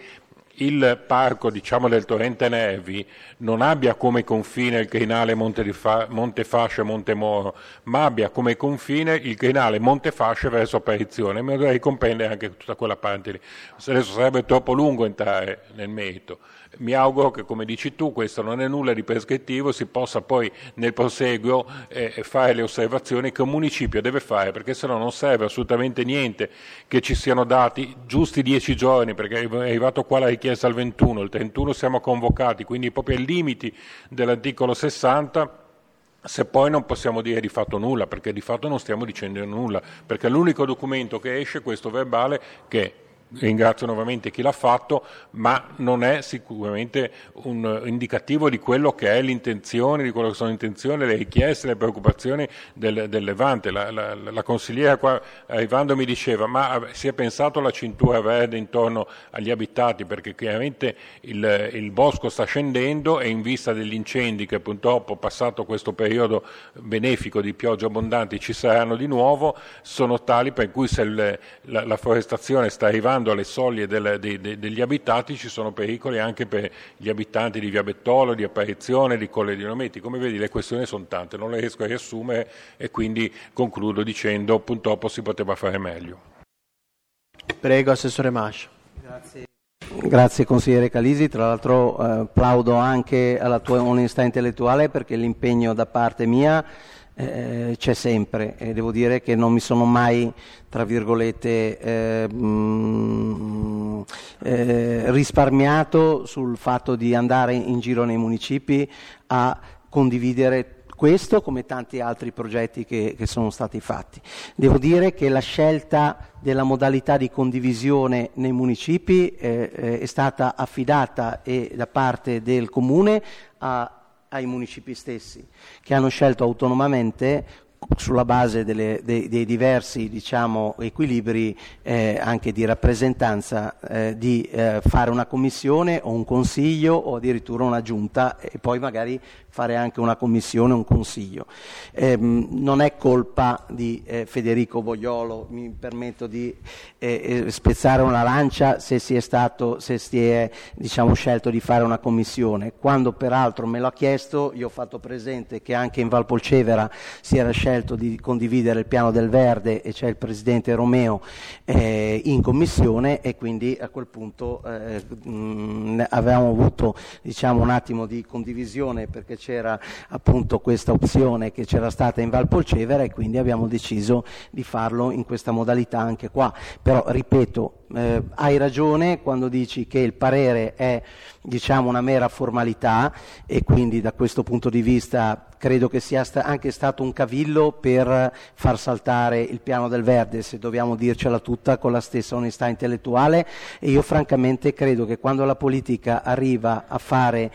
il parco, diciamo, del Torrente Nervi non abbia come confine il crinale Montefascio e Montemoro, ma abbia come confine il crinale Montefascio verso Apparizione. Mi dovrei comprendere anche tutta quella parte lì. Adesso sarebbe troppo lungo entrare nel merito. Mi auguro che, come dici tu, questo non è nulla di prescrittivo, si possa poi nel proseguo fare le osservazioni che un municipio deve fare, perché se no non serve assolutamente niente che ci siano dati giusti 10 giorni, perché è arrivato qua la richiesta al 21, il 31 siamo convocati, quindi proprio ai limiti dell'articolo 60, se poi non possiamo dire di fatto nulla, perché di fatto non stiamo dicendo nulla, perché l'unico documento che esce è questo verbale che ringrazio nuovamente chi l'ha fatto, ma non è sicuramente un indicativo di quello che è l'intenzione, di quello che sono le intenzioni, le richieste, le preoccupazioni del Levante. La consigliera qua arrivando mi diceva ma si è pensato alla cintura verde intorno agli abitati, perché chiaramente il bosco sta scendendo e in vista degli incendi che purtroppo passato questo periodo benefico di piogge abbondanti ci saranno di nuovo, sono tali per cui se la forestazione sta arrivando alle soglie degli abitati ci sono pericoli anche per gli abitanti di Via Bettolo, di Apparizione, di Colle di Nometi. Come vedi le questioni sono tante, non le riesco a riassumere e quindi concludo dicendo purtroppo si poteva fare meglio. Prego, Assessore Mascia. Grazie consigliere Calisi, tra l'altro plaudo anche alla tua onestà intellettuale perché l'impegno da parte mia c'è sempre e devo dire che non mi sono mai, tra virgolette, risparmiato sul fatto di andare in giro nei municipi a condividere questo come tanti altri progetti che sono stati fatti. Devo dire che la scelta della modalità di condivisione nei municipi è stata affidata da parte del Comune ai municipi stessi, che hanno scelto autonomamente, sulla base dei diversi, diciamo, equilibri anche di rappresentanza, di fare una commissione o un consiglio o addirittura una giunta e poi magari fare anche una commissione o un consiglio. Non è colpa di Federico Bogliolo, mi permetto di spezzare una lancia se si è diciamo, scelto di fare una commissione, quando peraltro me l'ha chiesto, io ho fatto presente che anche in Valpolcevera si era scelto scelto di condividere il piano del verde e c'è il presidente Romeo in commissione, e quindi a quel punto avevamo avuto, diciamo, un attimo di condivisione, perché c'era appunto questa opzione che c'era stata in Valpolcevera, e quindi abbiamo deciso di farlo in questa modalità anche qua. Però ripeto, hai ragione quando dici che il parere è, diciamo, una mera formalità, e quindi da questo punto di vista credo che sia anche stato un cavillo per far saltare il piano del verde, se dobbiamo dircela tutta con la stessa onestà intellettuale. E io francamente credo che quando la politica arriva a fare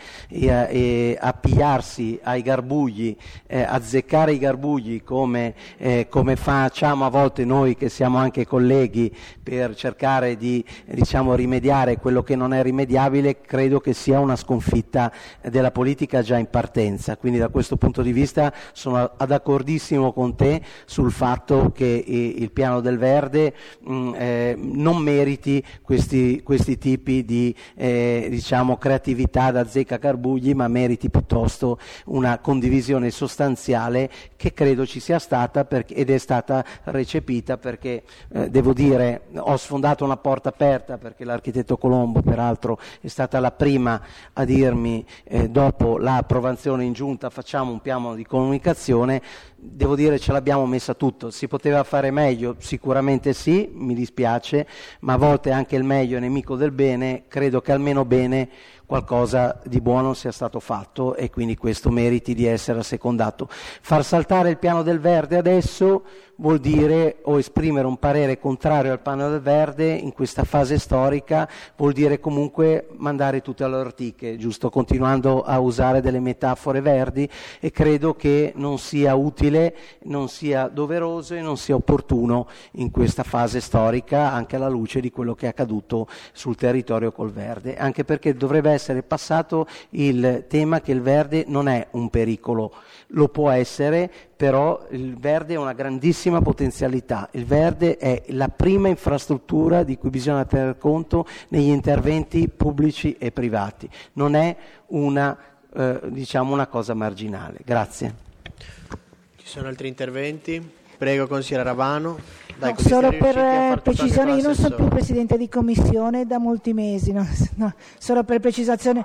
a pigliarsi ai garbugli, azzeccare i garbugli come facciamo a volte noi che siamo anche colleghi, per cercare di, diciamo, rimediare quello che non è rimediabile, credo che sia una sconfitta della politica già in partenza. Quindi da questo punto di vista sono d'accordissimo con te sul fatto che il piano del verde non meriti questi tipi di diciamo creatività da azzecca-carbugli, ma meriti piuttosto una condivisione sostanziale, che credo ci sia stata ed è stata recepita, perché devo dire, ho sfondato una porta aperta, perché l'architetto Colombo peraltro è stata la prima a dirmi dopo l'approvazione in giunta facciamo un piano di comunicazione. Devo dire, ce l'abbiamo messa tutto. Si poteva fare meglio? Sicuramente sì, mi dispiace, ma a volte anche il meglio è nemico del bene. Credo che almeno bene qualcosa di buono sia stato fatto, e quindi questo meriti di essere assecondato. Far saltare il piano del verde adesso vuol dire, o esprimere un parere contrario al piano del verde in questa fase storica, vuol dire comunque mandare tutte alle ortiche, giusto, continuando a usare delle metafore verdi, e credo che non sia utile, non sia doveroso e non sia opportuno in questa fase storica, anche alla luce di quello che è accaduto sul territorio col verde, anche perché dovrebbe essere passato il tema che il verde non è un pericolo. Lo può essere, però il verde ha una grandissima potenzialità. Il verde è la prima infrastruttura di cui bisogna tener conto negli interventi pubblici e privati. Non è una cosa marginale. Grazie. Ci sono altri interventi? Prego, consigliere Ravano. No, solo per precisione, io non sono più presidente di commissione da molti mesi, solo per precisazione.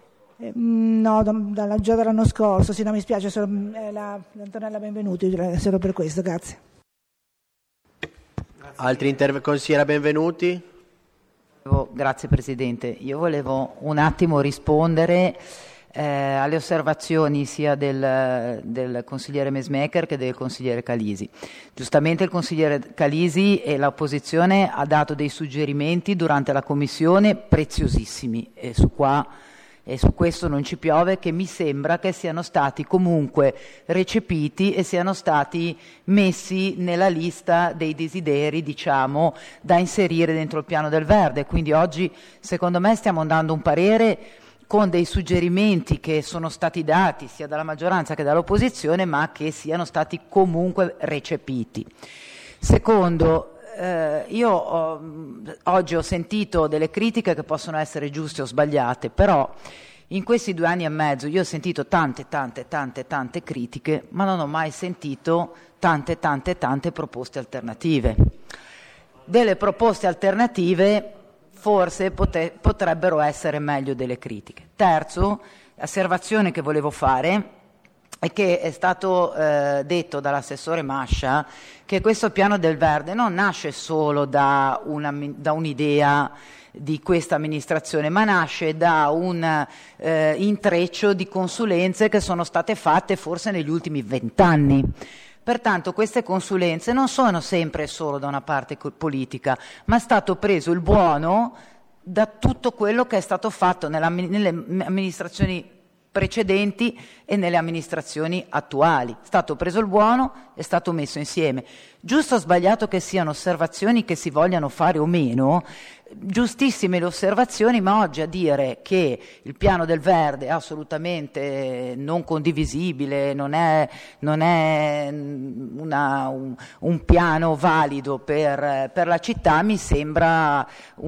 No, già dall'anno scorso, sì, no, mi spiace, solo Antonella Benvenuti, solo per questo, grazie. Altri interventi? Consigliera Benvenuti. Grazie Presidente, io volevo un attimo rispondere alle osservazioni sia del consigliere Mesmaeker che del consigliere Calisi. Giustamente il consigliere Calisi e l'opposizione ha dato dei suggerimenti durante la commissione preziosissimi, e su questo non ci piove, che mi sembra che siano stati comunque recepiti e siano stati messi nella lista dei desideri, diciamo, da inserire dentro il piano del verde. Quindi oggi, secondo me, stiamo dando un parere con dei suggerimenti che sono stati dati sia dalla maggioranza che dall'opposizione, ma che siano stati comunque recepiti. Secondo, io oggi ho sentito delle critiche che possono essere giuste o sbagliate, però in questi 2 anni e mezzo io ho sentito tante critiche, ma non ho mai sentito tante proposte alternative. Delle proposte alternative forse potrebbero essere meglio delle critiche. Terzo, osservazione che volevo fare è che è stato detto dall'assessore Mascia che questo piano del verde non nasce solo da un'idea di questa amministrazione, ma nasce da un intreccio di consulenze che sono state fatte forse negli ultimi 20 anni. Pertanto queste consulenze non sono sempre solo da una parte politica, ma è stato preso il buono da tutto quello che è stato fatto nelle amministrazioni precedenti e nelle amministrazioni attuali. È stato preso il buono, è stato messo insieme. Giusto o sbagliato che siano osservazioni che si vogliano fare o meno, giustissime le osservazioni, ma oggi a dire che il piano del verde è assolutamente non condivisibile, non è un piano valido per la città, mi sembra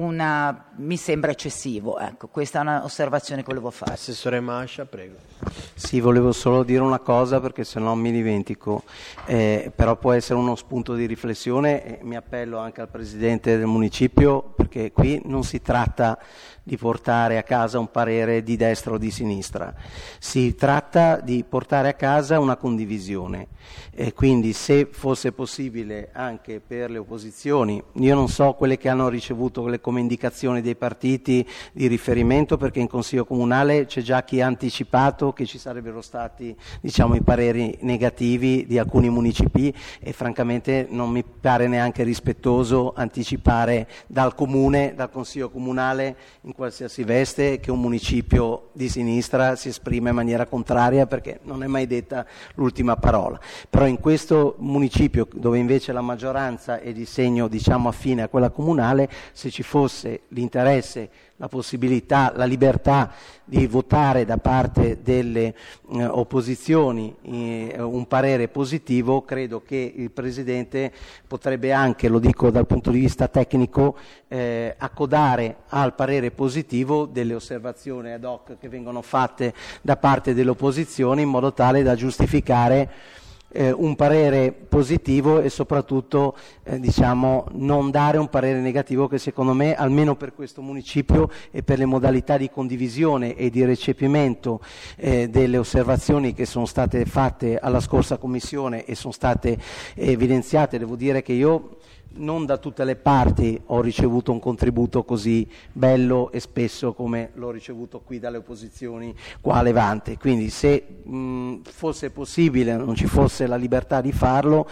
eccessivo. Ecco, questa è un'osservazione che volevo fare. Assessore Mascia, prego. Sì, volevo solo dire una cosa perché se no mi dimentico, però può essere uno spunto di riflessione e mi appello anche al Presidente del Municipio, perché qui non si tratta di portare a casa un parere di destra o di sinistra, si tratta di portare a casa una condivisione, e quindi se fosse possibile anche per le opposizioni, io non so quelle che hanno ricevuto come indicazioni dei partiti di riferimento, perché in Consiglio Comunale c'è già chi ha anticipato che ci sarebbero stati, diciamo, i pareri negativi di alcuni municipi e francamente non mi pare neanche rispettoso anticipare dal Comune, dal Consiglio Comunale in qualsiasi veste, che un municipio di sinistra si esprime in maniera contraria, perché non è mai detta l'ultima parola. Però in questo municipio, dove invece la maggioranza è di segno, diciamo, affine a quella comunale, se ci fosse l'interesse, la possibilità, la libertà di votare da parte delle opposizioni un parere positivo, credo che il Presidente potrebbe anche, lo dico dal punto di vista tecnico, accodare al parere positivo delle osservazioni ad hoc che vengono fatte da parte delle opposizioni, in modo tale da giustificare un parere positivo e soprattutto diciamo non dare un parere negativo, che secondo me, almeno per questo municipio e per le modalità di condivisione e di recepimento delle osservazioni che sono state fatte alla scorsa commissione e sono state evidenziate, devo dire che io non da tutte le parti ho ricevuto un contributo così bello e spesso come l'ho ricevuto qui dalle opposizioni qua a Levante. Quindi se fosse possibile, non ci fosse la libertà di farlo,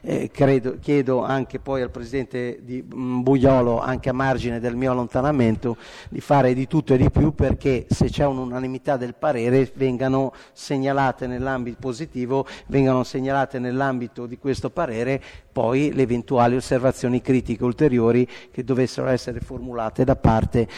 chiedo anche poi al Presidente di Bugliolo, anche a margine del mio allontanamento, di fare di tutto e di più perché se c'è un'unanimità del parere vengano segnalate nell'ambito positivo, vengano segnalate nell'ambito di questo parere poi le eventuali osservazioni critiche ulteriori che dovessero essere formulate da parte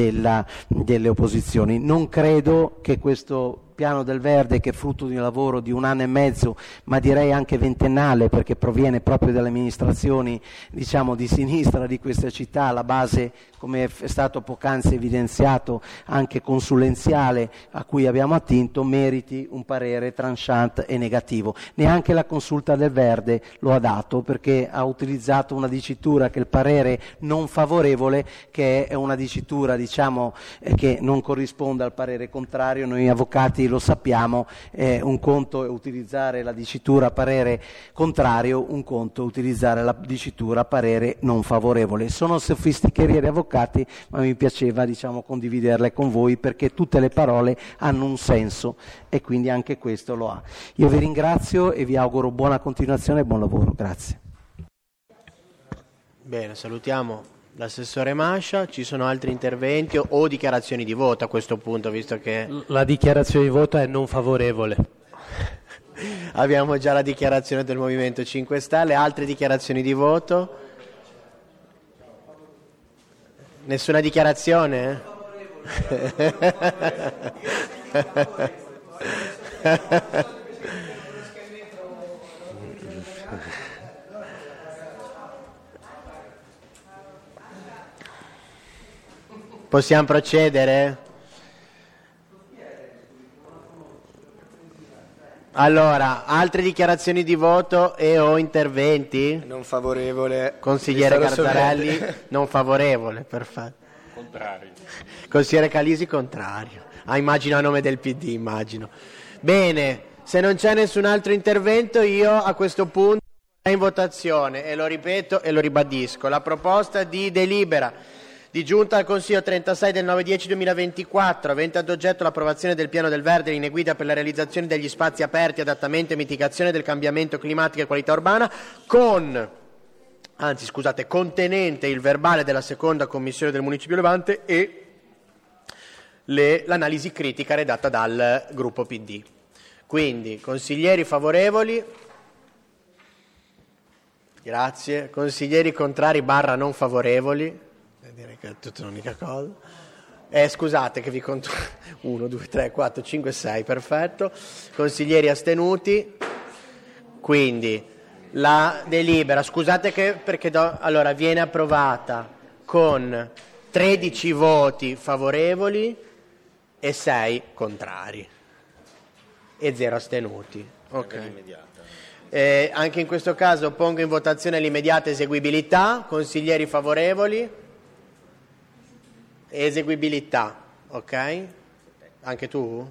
delle opposizioni. Non credo che questo piano del verde, che è frutto di un lavoro di 1 anno e mezzo, ma direi anche ventennale, perché proviene proprio dalle amministrazioni, diciamo, di sinistra di questa città, la base, come è stato poc'anzi evidenziato, anche consulenziale a cui abbiamo attinto, meriti un parere tranchant e negativo. Neanche la consulta del verde lo ha dato, perché ha utilizzato una dicitura che è il parere non favorevole, che è una dicitura, diciamo, che non corrisponde al parere contrario. Noi avvocati lo sappiamo, un conto è utilizzare la dicitura parere contrario, un conto è utilizzare la dicitura parere non favorevole. Sono sofisticherie di avvocati, ma mi piaceva, diciamo, condividerle con voi, perché tutte le parole hanno un senso e quindi anche questo lo ha. Io vi ringrazio e vi auguro buona continuazione e buon lavoro. Grazie. Bene, salutiamo l'assessore Mascia. Ci sono altri interventi o dichiarazioni di voto a questo punto, visto che la dichiarazione di voto è non favorevole. Abbiamo già la dichiarazione del Movimento 5 Stelle. Altre dichiarazioni di voto? Nessuna dichiarazione? Possiamo procedere? Allora, altre dichiarazioni di voto e o interventi? Non favorevole. Consigliere Garzarelli, non favorevole, perfetto. Contrario. Consigliere Calisi, contrario. Immagino a nome del PD, immagino. Bene, se non c'è nessun altro intervento, io a questo punto in votazione, e lo ripeto e lo ribadisco, la proposta di delibera di giunta al Consiglio 36 del 9/10/2024, avente ad oggetto l'approvazione del piano del verde, linee guida per la realizzazione degli spazi aperti, adattamento e mitigazione del cambiamento climatico e qualità urbana, contenente il verbale della seconda commissione del Municipio Levante e l'analisi critica redatta dal gruppo PD. Quindi, consiglieri favorevoli? Grazie. Consiglieri contrari / non favorevoli? direi che è tutta un'unica cosa. Scusate che vi conto 1, 2, 3, 4, 5, 6, perfetto. Consiglieri astenuti. Quindi la delibera, scusate perché allora viene approvata con 13 voti favorevoli e 6 contrari e 0 astenuti. Okay. Anche in questo caso pongo in votazione l'immediata eseguibilità. Consiglieri favorevoli? Eseguibilità, ok? Anche tu?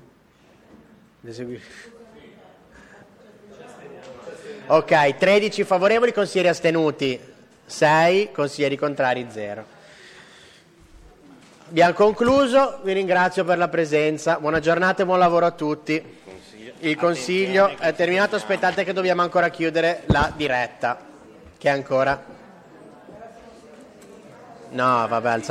Ok, 13 favorevoli, consiglieri astenuti 6, consiglieri contrari 0. Abbiamo concluso, vi ringrazio per la presenza, buona giornata e buon lavoro a tutti. Il Consiglio è terminato, aspettate che dobbiamo ancora chiudere la diretta, che è ancora... No, vabbè,